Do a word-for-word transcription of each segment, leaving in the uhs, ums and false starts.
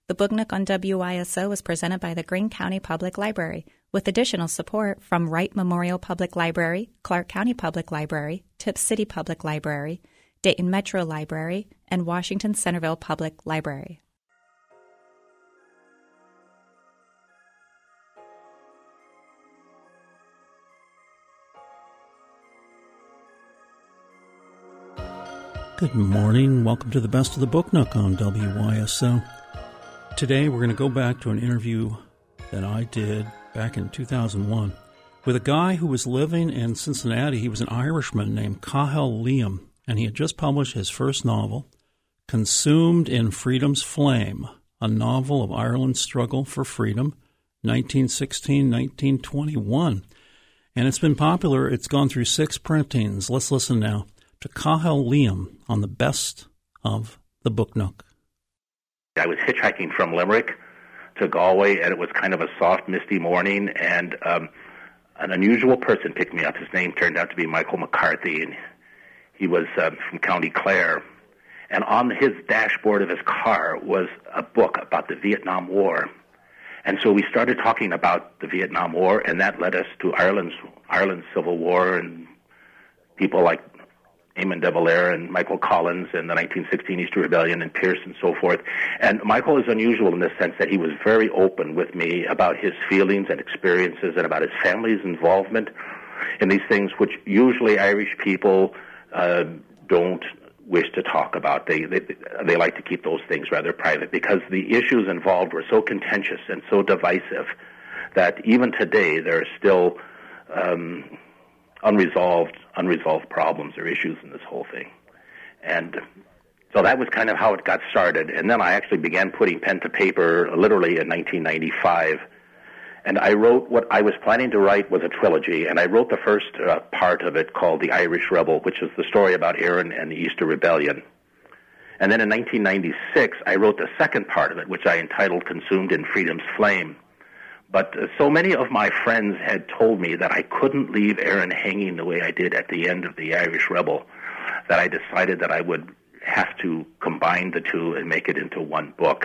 The Book Nook on W Y S O is presented by the Greene County Public Library, with additional support from Wright Memorial Public Library, Clark County Public Library, Tipp City Public Library, Dayton Metro Library, and Washington Centerville Public Library. Good morning. Welcome to the Best of the Book Nook on W Y S O. Today we're going to go back to an interview that I did back in two thousand one with a guy who was living in Cincinnati. He was an Irishman named Cathal Liam, and he had just published his first novel, Consumed in Freedom's Flame, a novel of Ireland's struggle for freedom, nineteen sixteen to nineteen twenty-one. And it's been popular. It's gone through six printings. Let's listen now to Cathal Liam on the Best of the Book Nook. I was hitchhiking from Limerick to Galway, and it was kind of a soft, misty morning, and um, an unusual person picked me up. His name turned out to be Michael McCarthy, and he was um, from County Clare. And on his dashboard of his car was a book about the Vietnam War. And so we started talking about the Vietnam War, and that led us to Ireland's Ireland's Civil War and people like Eamon de Valera and Michael Collins and the nineteen sixteen Easter Rebellion and Pierce and so forth. And Michael is unusual in the sense that he was very open with me about his feelings and experiences and about his family's involvement in these things, which usually Irish people uh, don't wish to talk about. They, they they like to keep those things rather private because the issues involved were so contentious and so divisive that even today there are still um, unresolved unresolved problems or issues in this whole thing. And so that was kind of how it got started. And then I actually began putting pen to paper literally in nineteen ninety-five. And I wrote what I was planning to write was a trilogy, and I wrote the first uh, part of it called The Irish Rebel, which is the story about Éireann and the Easter Rebellion. And then in nineteen ninety-six, I wrote the second part of it, which I entitled Consumed in Freedom's Flame. But uh, so many of my friends had told me that I couldn't leave Éireann hanging the way I did at the end of The Irish Rebel, that I decided that I would have to combine the two and make it into one book.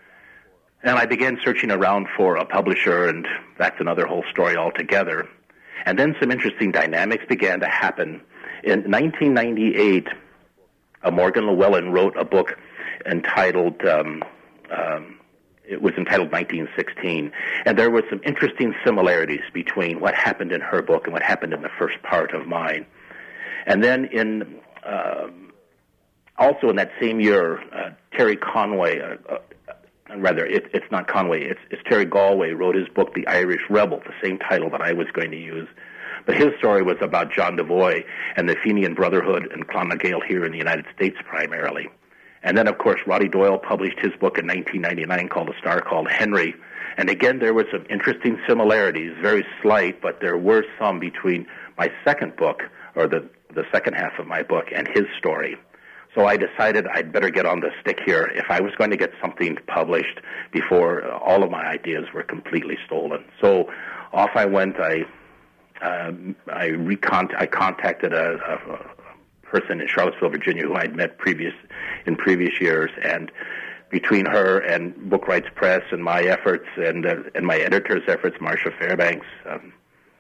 And I began searching around for a publisher, and that's another whole story altogether. And then some interesting dynamics began to happen. In nineteen ninety-eight, uh, Morgan Llewellyn wrote a book entitled... Um, um, It was entitled nineteen sixteen, and there were some interesting similarities between what happened in her book and what happened in the first part of mine. And then in uh, also in that same year, uh, Terry Conway, uh, uh, rather, it, it's not Conway, it's, it's Terry Galway wrote his book, The Irish Rebel, the same title that I was going to use. But his story was about John Devoy and the Fenian Brotherhood and Clonmacnoise here in the United States primarily. And then, of course, Roddy Doyle published his book in nineteen ninety-nine called A Star Called Henry. And again, there were some interesting similarities, very slight, but there were some between my second book, or the, the second half of my book, and his story. So I decided I'd better get on the stick here if I was going to get something published before all of my ideas were completely stolen. So off I went. I uh, I, recont- I contacted a... a, a person in Charlottesville, Virginia, who I'd met previous in previous years, and between her and Book Rights Press and my efforts and uh, and my editor's efforts, Marcia Fairbanks, um,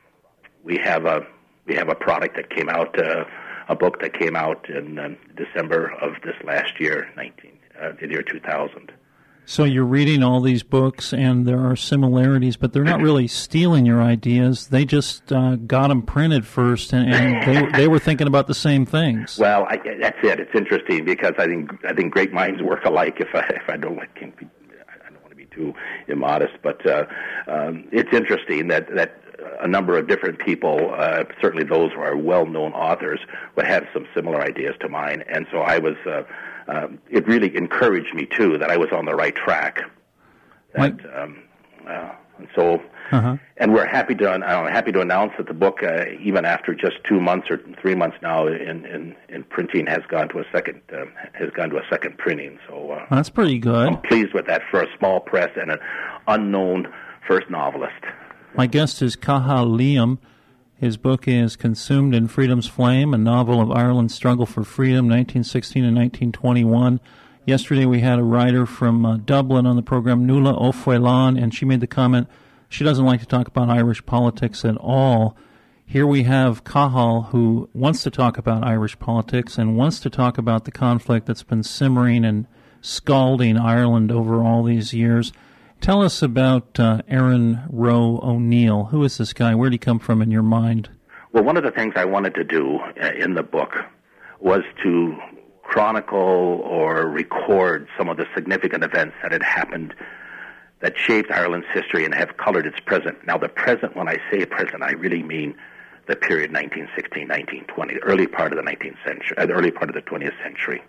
we have a we have a product that came out, uh, a book that came out in um, December of this last year, nineteen uh, the year two thousand. So you're reading all these books, and there are similarities, but they're not really stealing your ideas. They just uh, got them printed first, and, and they they were thinking about the same things. Well, I, that's it. It's interesting because I think I think great minds work alike. If I if I don't like, can't be, I don't want to be too immodest, but uh, um, it's interesting that that a number of different people, uh, certainly those who are well-known authors, would have some similar ideas to mine, and so I was. Uh, Um, it really encouraged me, too, that I was on the right track. That, um, uh, and so, uh-huh. and we're happy to uh, happy to announce that the book, uh, even after just two months or three months now in, in, in printing, has gone to a second uh, has gone to a second printing. So uh, that's pretty good. I'm pleased with that for a small press and an unknown first novelist. My guest is Cathal Liam. His book is Consumed in Freedom's Flame, a novel of Ireland's struggle for freedom, nineteen sixteen to nineteen twenty-one. Yesterday we had a writer from uh, Dublin on the program, Nuala O'Foilan, and she made the comment she doesn't like to talk about Irish politics at all. Here we have Cathal, who wants to talk about Irish politics and wants to talk about the conflict that's been simmering and scalding Ireland over all these years. Tell us about uh, Aaron Rowe O'Neill. Who is this guy? Where did he come from in your mind? Well, one of the things I wanted to do in the book was to chronicle or record some of the significant events that had happened that shaped Ireland's history and have colored its present. Now, the present, when I say present, I really mean the period nineteen sixteen, nineteen twenty, the early part of the nineteenth century, uh, the early part of the twentieth century.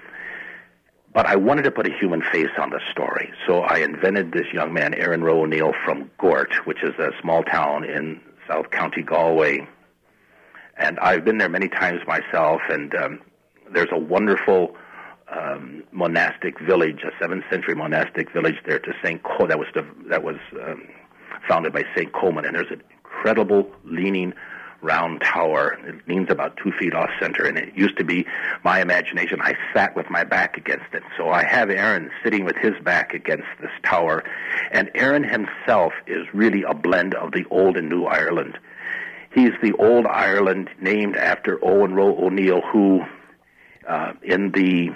But I wanted to put a human face on the story, so I invented this young man, Aaron Rowe O'Neill, from Gort, which is a small town in South County Galway. And I've been there many times myself, and um, there's a wonderful um, monastic village, a seventh century monastic village there to Saint Co. That was the, that was um, founded by Saint Coman, and there's an incredible leaning round tower. It leans about two feet off center, and it used to be my imagination. I sat with my back against it. So I have Aaron sitting with his back against this tower, and Aaron himself is really a blend of the old and new Ireland. He's the old Ireland named after Owen Rowe O'Neill, who uh, in the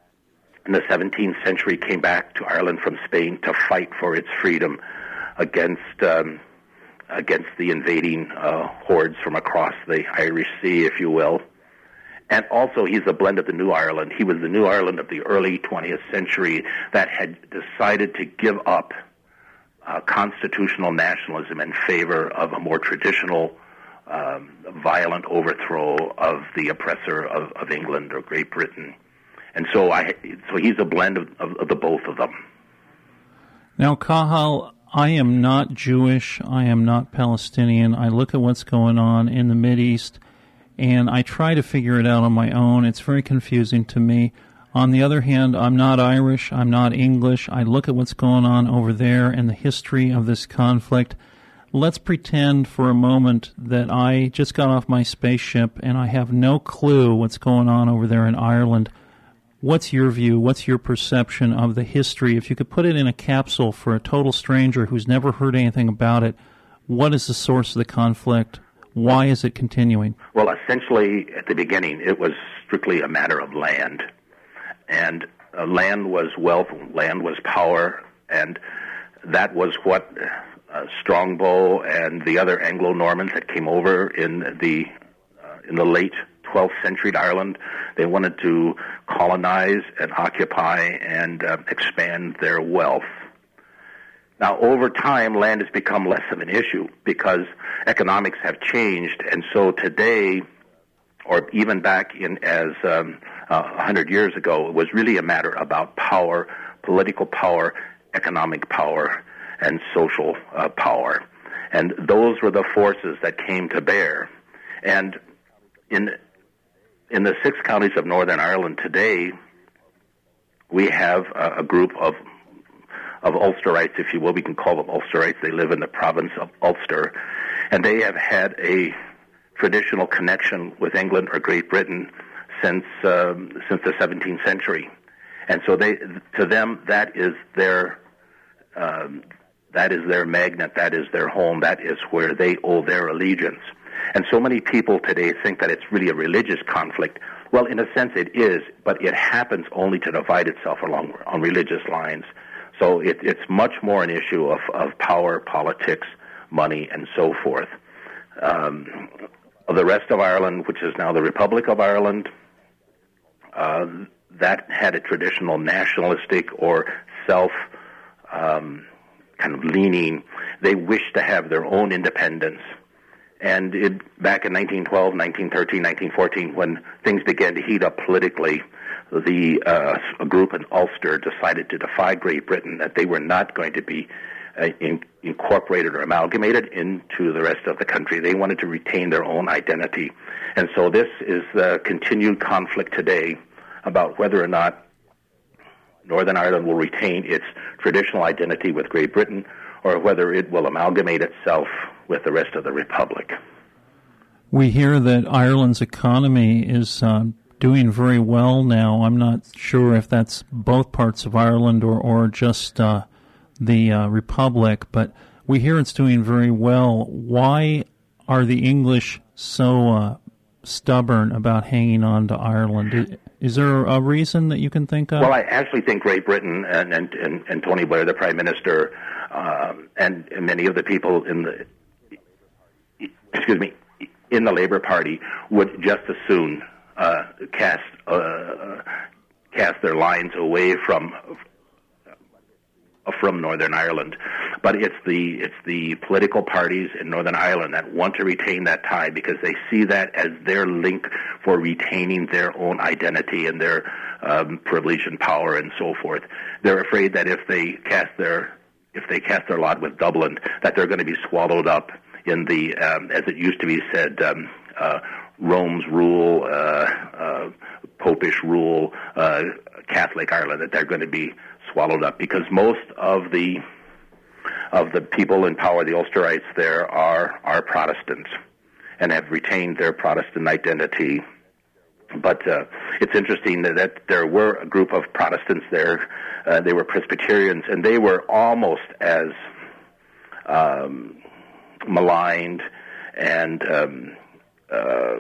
in the seventeenth century came back to Ireland from Spain to fight for its freedom against um, against the invading uh, hordes from across the Irish Sea, if you will. And also he's a blend of the New Ireland. He was the New Ireland of the early twentieth century that had decided to give up uh, constitutional nationalism in favor of a more traditional um, violent overthrow of the oppressor of, of England or Great Britain. And so I, so he's a blend of, of, of the both of them. Now, Cathal, I am not Jewish. I am not Palestinian. I look at what's going on in the Mideast, and I try to figure it out on my own. It's very confusing to me. On the other hand, I'm not Irish. I'm not English. I look at what's going on over there and the history of this conflict. Let's pretend for a moment that I just got off my spaceship and I have no clue what's going on over there in Ireland. What's your view? What's your perception of the history? If you could put it in a capsule for a total stranger who's never heard anything about it, what is the source of the conflict? Why is it continuing? Well, essentially, at the beginning, it was strictly a matter of land. And uh, land was wealth, land was power, and that was what uh, Strongbow and the other Anglo-Normans that came over in the uh, in the late twelfth century to Ireland. They wanted to colonize and occupy and uh, expand their wealth. Now, over time, land has become less of an issue because economics have changed, and so today, or even back in as um, uh, one hundred years ago, it was really a matter about power, political power, economic power, and social uh, power. And those were the forces that came to bear. And in in the six counties of Northern Ireland today, we have a, a group of of Ulsterites, if you will. We can call them Ulsterites. They live in the province of Ulster, and they have had a traditional connection with England or Great Britain since um, since the seventeenth century. And so they, to them, that is their um, that is their magnet, that is their home, that is where they owe their allegiance. And so many people today think that it's really a religious conflict. Well, in a sense it is, but it happens only to divide itself along on religious lines. So it, it's much more an issue of, of power, politics, money, and so forth. Um, the rest of Ireland, which is now the Republic of Ireland, uh, that had a traditional nationalistic or self um, kind of leaning. They wished to have their own independence. And it, back in nineteen twelve, nineteen thirteen, nineteen fourteen, when things began to heat up politically, the uh, a group in Ulster decided to defy Great Britain, that they were not going to be uh, in, incorporated or amalgamated into the rest of the country. They wanted to retain their own identity. And so this is the continued conflict today about whether or not Northern Ireland will retain its traditional identity with Great Britain or whether it will amalgamate itself with the rest of the Republic. We hear that Ireland's economy is uh, doing very well now. I'm not sure if that's both parts of Ireland or, or just uh, the uh, Republic, but we hear it's doing very well. Why are the English so uh, stubborn about hanging on to Ireland? Is there a reason that you can think of? Well, I actually think Great Britain and, and, and, and Tony Blair, the Prime Minister, um, and, and many of the people in the, excuse me, in the Labour Party would just as soon uh, cast uh, cast their lines away from from Northern Ireland. But it's the it's the political parties in Northern Ireland that want to retain that tie because they see that as their link for retaining their own identity and their um, privilege and power and so forth. They're afraid that if they cast their if they cast their lot with Dublin, that they're going to be swallowed up in the, um, as it used to be said, um, uh, Rome's rule, uh, uh, Popish rule, uh, Catholic Ireland, that they're going to be swallowed up because most of the of the people in power, the Ulsterites there, are are Protestants and have retained their Protestant identity. But uh, it's interesting that, that there were a group of Protestants there. Uh, they were Presbyterians, and they were almost as um, maligned and um, uh,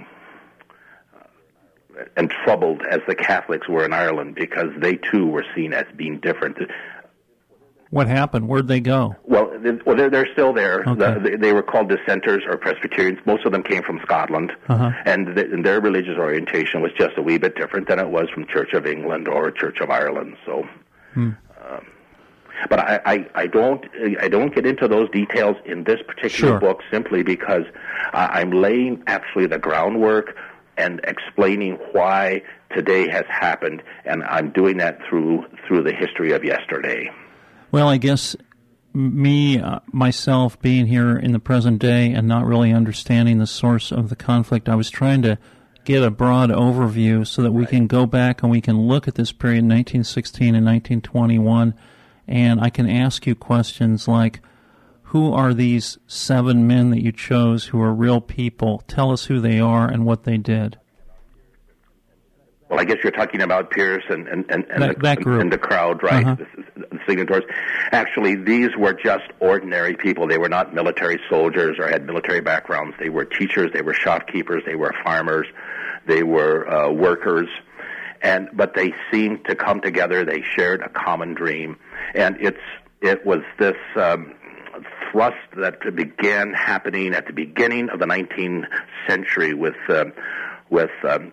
and troubled as the Catholics were in Ireland because they too were seen as being different. What happened? Where'd they go? Well, they, well, they're, they're still there. Okay. The, they, they were called dissenters or Presbyterians. Most of them came from Scotland, uh-huh. and, the, and their religious orientation was just a wee bit different than it was from Church of England or Church of Ireland. So, hmm. um, but I, I, I don't I don't get into those details in this particular Sure. book simply because uh, I'm laying actually the groundwork and explaining why today has happened, and I'm doing that through through the history of yesterday. Well, I guess me, uh, myself, being here in the present day and not really understanding the source of the conflict, I was trying to get a broad overview so that we right. can go back and we can look at this period, nineteen sixteen and nineteen twenty-one, and I can ask you questions like, who are these seven men that you chose who are real people? Tell us who they are and what they did. Well, I guess you're talking about Pierce and, and, and, and, that, the, that group. and the crowd, right? Uh-huh. The, the signatories. Actually, these were just ordinary people. They were not military soldiers or had military backgrounds. They were teachers. They were shopkeepers. They were farmers. They were uh, workers. And but they seemed to come together. They shared a common dream, and it's it was this um, thrust that began happening at the beginning of the nineteenth century with uh, with. Um,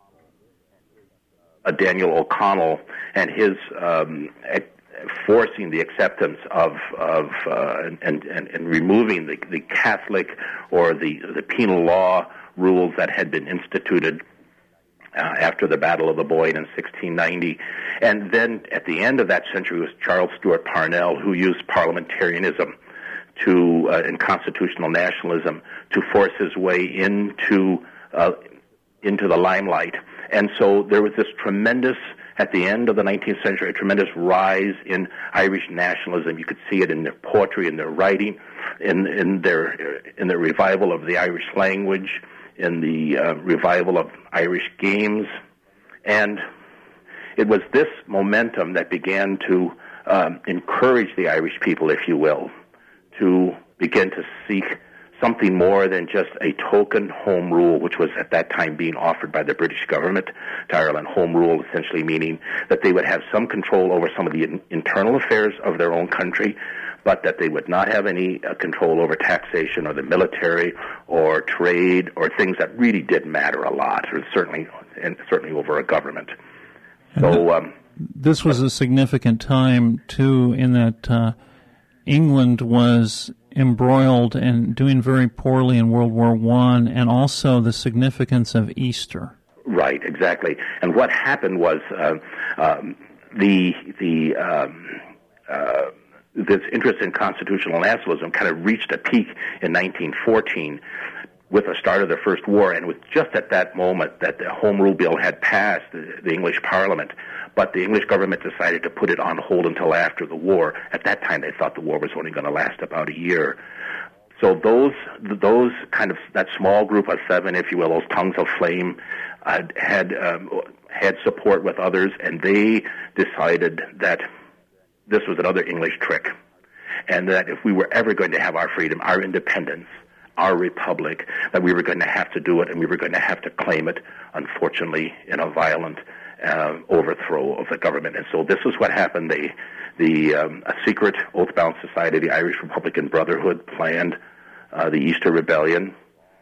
Uh, Daniel O'Connell and his um, forcing the acceptance of of uh, and, and and removing the, the Catholic or the the penal law rules that had been instituted uh, after the Battle of the Boyne in sixteen ninety, and then at the end of that century was Charles Stewart Parnell, who used parliamentarism to uh, and constitutional nationalism to force his way into uh, into the limelight. And so there was this tremendous, at the end of the nineteenth century, a tremendous rise in Irish nationalism. You could see it in their poetry, in their writing, in in their in the revival of the Irish language, in the uh, revival of Irish games. And it was this momentum that began to um, encourage the Irish people, if you will, to begin to seek something more than just a token home rule, which was at that time being offered by the British government to Ireland. Home rule essentially meaning that they would have some control over some of the in- internal affairs of their own country, but that they would not have any uh, control over taxation or the military or trade or things that really did matter a lot, or certainly and certainly over a government. So um, this was a significant time too, in that uh, England was embroiled and doing very poorly in World War One, and also the significance of Easter. Right, exactly. And what happened was uh, um, the the um, uh, this interest in constitutional nationalism kind of reached a peak in nineteen fourteen with the start of the First War, and it was just at that moment that the Home Rule Bill had passed the, the English Parliament. But the English government decided to put it on hold until after the war. At that time, they thought the war was only going to last about a year. so those those kind of that small group of seven, if you will, those tongues of flame, uh, had um, had support with others, and they decided that this was another English trick, and that if we were ever going to have our freedom, our independence, our republic, that we were going to have to do it, and we were going to have to claim it, unfortunately, in a violent uh, overthrow of the government. And so this is what happened. They, the um, a secret oath-bound society, the Irish Republican Brotherhood, planned uh, the Easter Rebellion.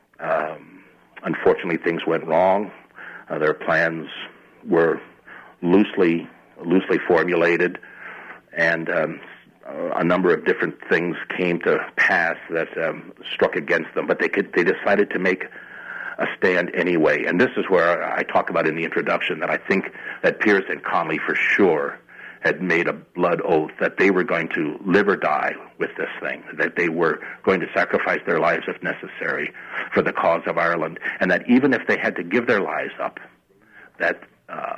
Um, unfortunately, things went wrong. Uh, their plans were loosely loosely formulated, and um, a number of different things came to pass that um, struck against them. But they could, they decided to make a stand anyway. And this is where I talk about in the introduction that I think that Pearse and Connolly for sure had made a blood oath that they were going to live or die with this thing, that they were going to sacrifice their lives if necessary for the cause of Ireland, and that even if they had to give their lives up, that uh,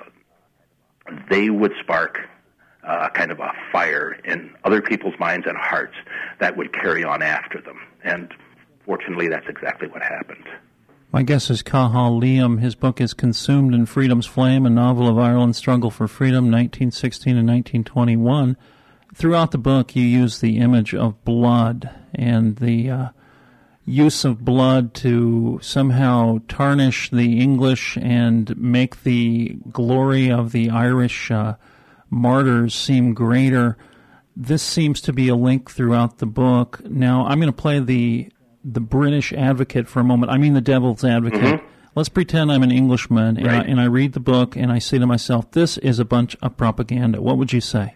they would spark uh, kind of a fire in other people's minds and hearts that would carry on after them. And fortunately, that's exactly what happened. My guess is Cathal Liam. His book is Consumed in Freedom's Flame, a novel of Ireland's struggle for freedom, nineteen sixteen and nineteen twenty-one. Throughout the book, you use the image of blood and the uh, use of blood to somehow tarnish the English and make the glory of the Irish uh, martyrs seem greater. This seems to be a link throughout the book. Now, I'm going to play the the British advocate for a moment. I mean the devil's advocate. Mm-hmm. Let's pretend I'm an Englishman, and, right. I, and I read the book, and I say to myself, this is a bunch of propaganda. What would you say?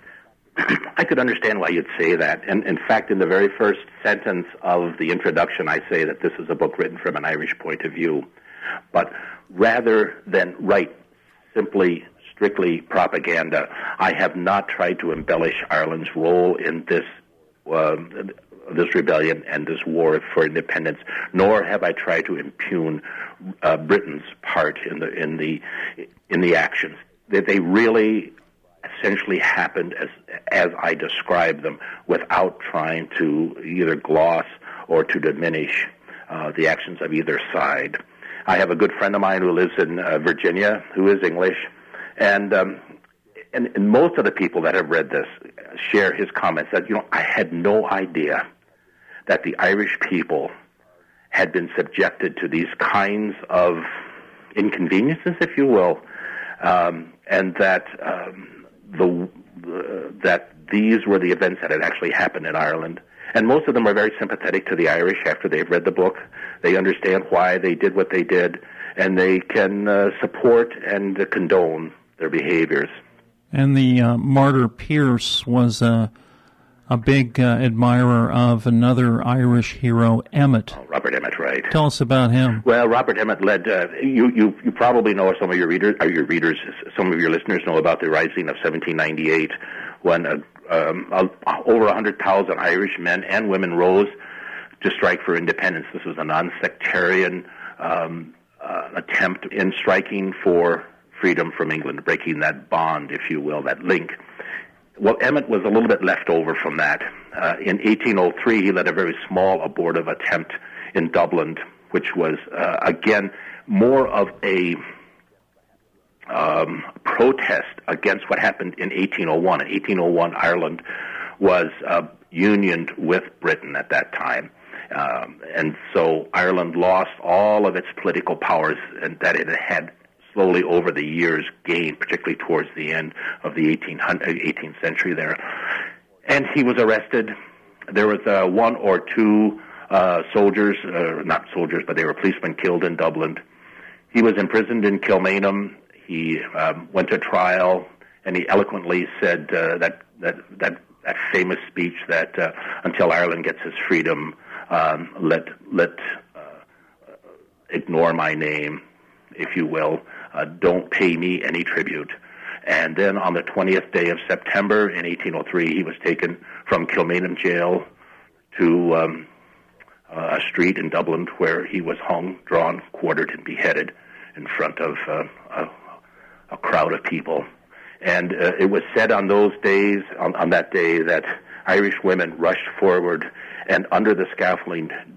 I could understand why you'd say that. And in fact, in the very first sentence of the introduction, I say that this is a book written from an Irish point of view. But rather than write simply, strictly propaganda, I have not tried to embellish Ireland's role in this uh, this rebellion and this war for independence, nor have I tried to impugn uh, Britain's part in the in the in the actions. That they really essentially happened as as I described them, without trying to either gloss or to diminish uh, the actions of either side. I have a good friend of mine who lives in uh, Virginia, who is English, and, um, and and most of the people that have read this share his comments that, you know, I had no idea that the Irish people had been subjected to these kinds of inconveniences, if you will, um, and that um, the, the that these were the events that had actually happened in Ireland. And most of them are very sympathetic to the Irish after they've read the book. They understand why they did what they did, and they can uh, support and uh, condone their behaviors. And the uh, martyr Pearse was a, a big uh, admirer of another Irish hero, Emmet. Oh, Robert Emmet, right. Tell us about him. Well, Robert Emmet led, uh, you, you you probably know, some of your readers, or your readers, some of your listeners know about the rising of seventeen ninety-eight, when uh, um, uh, over one hundred thousand Irish men and women rose to strike for independence. This was a non-sectarian um, uh, attempt in striking for freedom from England, breaking that bond, if you will, that link. Well, Emmet was a little bit left over from that. Uh, in eighteen oh three, he led a very small abortive attempt in Dublin, which was, uh, again, more of a um, protest against what happened in eighteen oh one. In eighteen oh one, Ireland was uh, unioned with Britain at that time. Um, and so Ireland lost all of its political powers and that it had slowly over the years gained, particularly towards the end of the eighteenth century there. And he was arrested. There was uh, one or two uh, soldiers, uh, not soldiers, but they were policemen killed in Dublin. He was imprisoned in Kilmainham. He um, went to trial, and he eloquently said uh, that, that, that, that famous speech that uh, until Ireland gets its freedom, um, let, let uh, ignore my name, if you will. Uh, don't pay me any tribute. And then on the twentieth day of September in eighteen oh three, he was taken from Kilmainham jail to um, uh, a street in Dublin where he was hung, drawn, quartered, and beheaded in front of uh, a, a crowd of people. And uh, it was said on those days, on, on that day, that Irish women rushed forward and under the scaffolding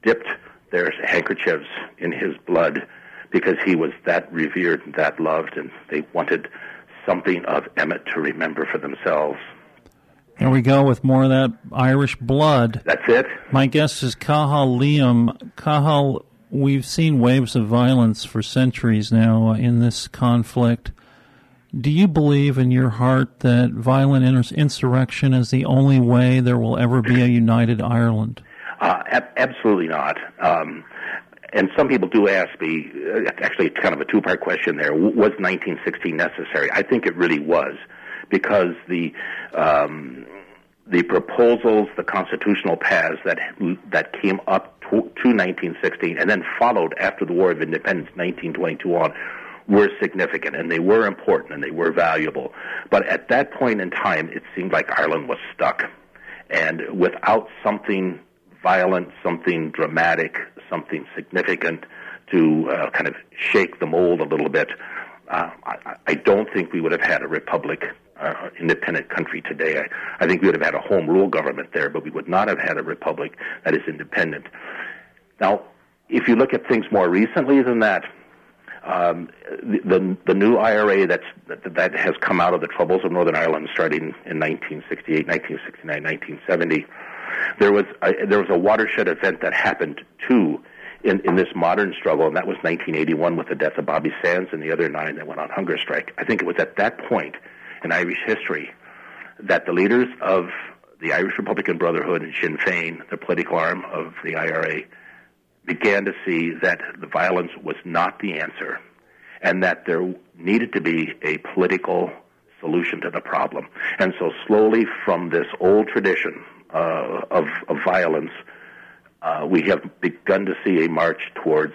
dipped their handkerchiefs in his blood because he was that revered and that loved, and they wanted something of Emmett to remember for themselves. There we go with more of that Irish blood. That's it. My guest is Cathal Liam. Cathal, we've seen waves of violence for centuries now in this conflict. Do you believe in your heart that violent insurrection is the only way there will ever be a united Ireland? Uh, ab- absolutely not. Um, and some people do ask me, uh, actually it's kind of a two-part question there, was nineteen sixteen necessary? I think it really was, because the um, the proposals, the constitutional paths that that came up to, to nineteen sixteen and then followed after the War of Independence, nineteen twenty-two on, were significant, and they were important, and they were valuable. But at that point in time, it seemed like Ireland was stuck. And without something violent, something dramatic, something significant to uh, kind of shake the mold a little bit, uh, I, I don't think we would have had a republic, uh, independent country today. I, I think we would have had a home rule government there, but we would not have had a republic that is independent. Now, if you look at things more recently than that, Um, the, the the new I R A that's, that, that has come out of the troubles of Northern Ireland starting in nineteen sixty-eight, nineteen sixty-nine, nineteen seventy, there was a, there was a watershed event that happened too in, in this modern struggle, and that was nineteen eighty-one with the death of Bobby Sands and the other nine that went on hunger strike. I think it was at that point in Irish history that the leaders of the Irish Republican Brotherhood and Sinn Féin, the political arm of the I R A, began to see that the violence was not the answer and that there needed to be a political solution to the problem. And so slowly from this old tradition uh, of, of violence, uh, we have begun to see a march towards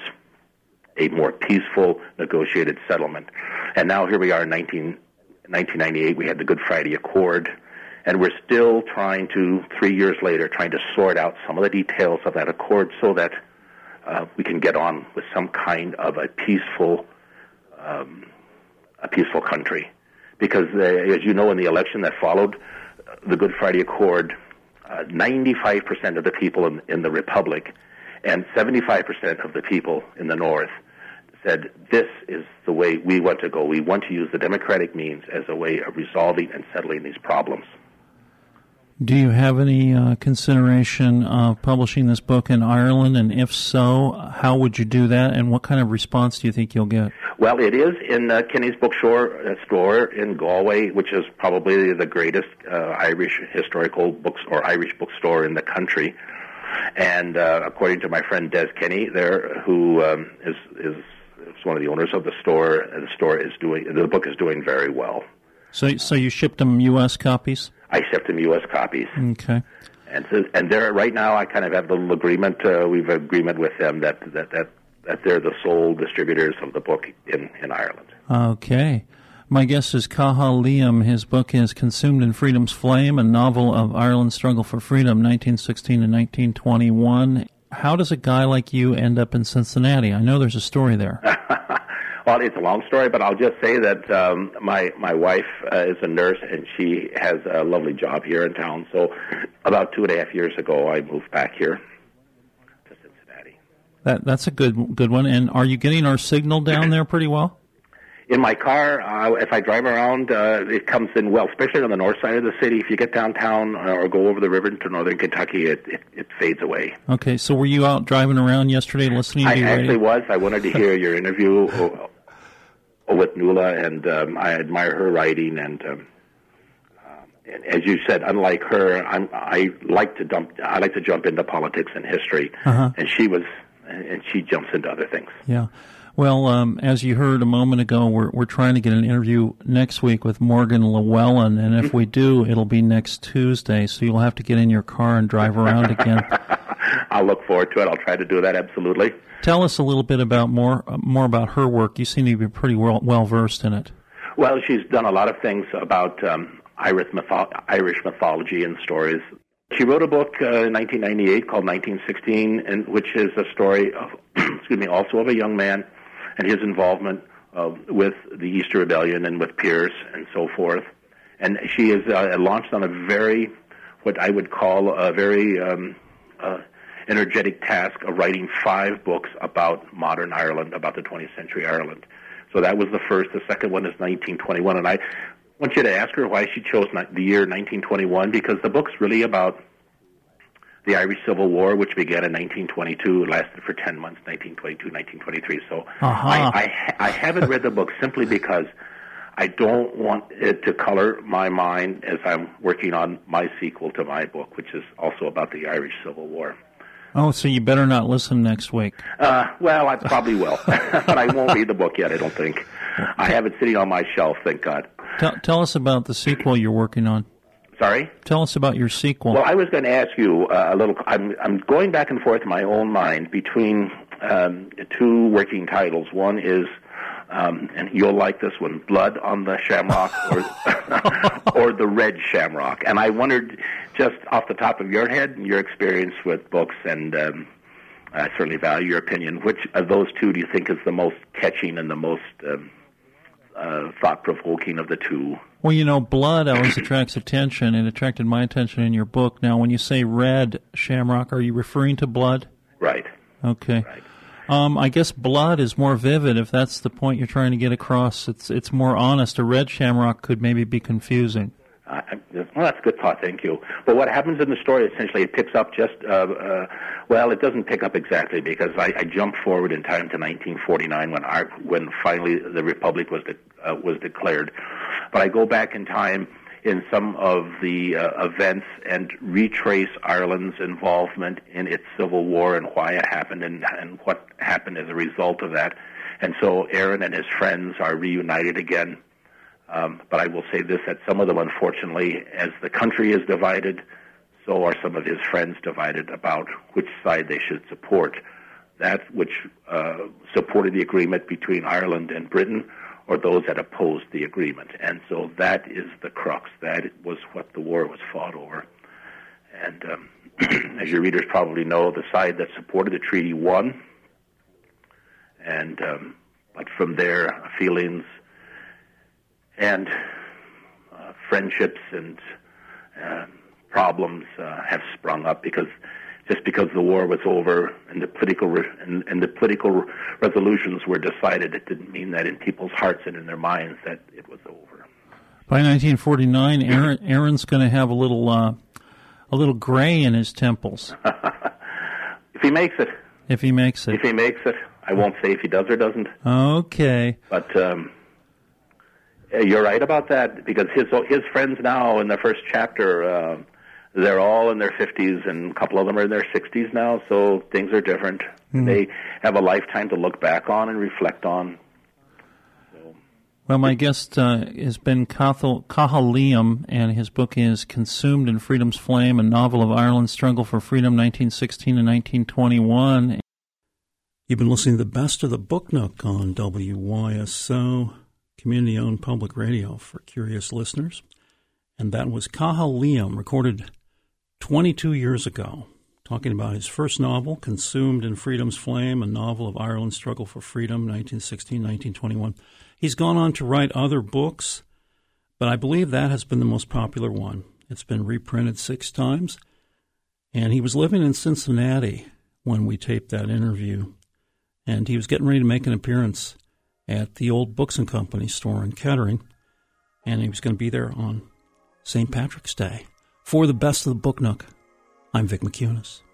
a more peaceful, negotiated settlement. And now here we are in nineteen ninety-eight, we had the Good Friday Accord, and we're still trying to, three years later, trying to sort out some of the details of that accord so that Uh, we can get on with some kind of a peaceful, um, a peaceful country, because uh, as you know, in the election that followed the Good Friday Accord, uh, ninety-five percent of the people in, in the Republic and seventy-five percent of the people in the North said, "This is the way we want to go. We want to use the democratic means as a way of resolving and settling these problems." Do you have any uh, consideration of publishing this book in Ireland? And if so, how would you do that? And what kind of response do you think you'll get? Well, it is in uh, Kenny's Bookstore uh, store in Galway, which is probably the greatest uh, Irish historical books or Irish bookstore in the country. And uh, according to my friend Des Kenny there, who um, is, is is one of the owners of the store, the store is doing the book is doing very well. So, so you shipped them U S copies? I shipped them U S copies. Okay. And so, and they're right now. I kind of have a little agreement. Uh, we've an agreement with them that, that that that they're the sole distributors of the book in, in Ireland. Okay. My guest is Cathal Liam. His book is Consumed in Freedom's Flame, a novel of Ireland's struggle for freedom, nineteen sixteen to nineteen twenty-one. How does a guy like you end up in Cincinnati? I know there's a story there. Well, it's a long story, but I'll just say that um, my my wife uh, is a nurse, and she has a lovely job here in town. So about two and a half years ago, I moved back here to Cincinnati. That That's a good good one. And are you getting our signal down there pretty well? In my car, uh, if I drive around, uh, it comes in well, especially on the north side of the city. If you get downtown or go over the river to northern Kentucky, it, it, it fades away. Okay, so were you out driving around yesterday listening to I your radio? actually was. I wanted to hear your interview with Nuala, and um, I admire her writing. And, um, uh, and as you said, unlike her, I'm, I like to dump. I like to jump into politics and history, uh-huh. and she was, and she jumps into other things. Yeah. Well, um, as you heard a moment ago, we're we're trying to get an interview next week with Morgan Llewellyn, and if we do, it'll be next Tuesday. So you'll have to get in your car and drive around again. I'll look forward to it. I'll try to do that, absolutely. Tell us a little bit about more uh, more about her work. You seem to be pretty well, well versed in it. Well, she's done a lot of things about um, Irish, mytho- Irish mythology and stories. She wrote a book uh, in nineteen ninety-eight called nineteen sixteen, and which is a story of, excuse me, also of a young man and his involvement uh, with the Easter Rebellion and with Pierce and so forth. And she is uh, launched on a very, what I would call a very um, uh, energetic task of writing five books about modern Ireland, about the twentieth century Ireland. So that was the first. The second one is nineteen twenty-one, and I want you to ask her why she chose the year nineteen twenty-one, because the book's really about the Irish Civil War, which began in nineteen twenty-two, lasted for ten months, nineteen twenty-two, nineteen twenty-three. So uh-huh. I, I, I haven't read the book simply because I don't want it to color my mind as I'm working on my sequel to my book, which is also about the Irish Civil War. Oh, so you better not listen next week. Uh, well, I probably will, but I won't read the book yet, I don't think. I have it sitting on my shelf, thank God. Tell, tell us about the sequel you're working on. Sorry? Tell us about your sequel. Well, I was going to ask you uh, a little. I'm, I'm going back and forth in my own mind between um, two working titles. One is, um, and you'll like this one, Blood on the Shamrock or, or The Red Shamrock. And I wondered, just off the top of your head and your experience with books, and um, I certainly value your opinion, which of those two do you think is the most catching and the most um, uh, thought-provoking of the two? Well, you know, blood always attracts attention. It attracted my attention in your book. Now, when you say red shamrock, are you referring to blood? Right. Okay. Right. Um, I guess blood is more vivid if that's the point you're trying to get across. It's it's more honest. A red shamrock could maybe be confusing. Uh, well, that's a good thought, thank you. But what happens in the story, essentially, it picks up just, uh, uh, well, it doesn't pick up exactly, because I, I jump forward in time to nineteen forty-nine when our, when finally the Republic was de- uh, was declared. But I go back in time in some of the uh, events and retrace Ireland's involvement in its civil war and why it happened and, and what happened as a result of that. And so Aaron and his friends are reunited again. Um, but I will say this, that some of them, unfortunately, as the country is divided, so are some of his friends divided about which side they should support. That which uh, supported the agreement between Ireland and Britain, or those that opposed the agreement. And so that is the crux. That was what the war was fought over. And um, as your readers probably know, the side that supported the treaty won. And um, but from there, feelings and uh, friendships and uh, problems uh, have sprung up, because just because the war was over and the political re- and, and the political re- resolutions were decided, it didn't mean that in people's hearts and in their minds that it was over. By nineteen forty-nine, Aaron, Aaron's going to have a little uh, a little gray in his temples. If he makes it. If he makes it. If he makes it. I won't say if he does or doesn't. Okay. But um, you're right about that, because his his friends now in the first chapter, uh, they're all in their fifties, and a couple of them are in their sixties now, so things are different. Mm-hmm. They have a lifetime to look back on and reflect on. So. Well, my guest uh, has been Cathal, Cathal Liam, and his book is Consumed in Freedom's Flame, a novel of Ireland's struggle for freedom, nineteen sixteen to nineteen twenty-one. You've been listening to the Best of the Book Nook on W Y S O, community-owned public radio for curious listeners. And that was Cathal Liam, recorded twenty-two years ago, talking about his first novel, Consumed in Freedom's Flame, a novel of Ireland's struggle for freedom, nineteen sixteen to nineteen twenty-one. He's gone on to write other books, but I believe that has been the most popular one. It's been reprinted six times, and he was living in Cincinnati when we taped that interview, and he was getting ready to make an appearance at the old Books and Company store in Kettering, and he was going to be there on Saint Patrick's Day. For the Best of the Book Nook, I'm Vic McCunis.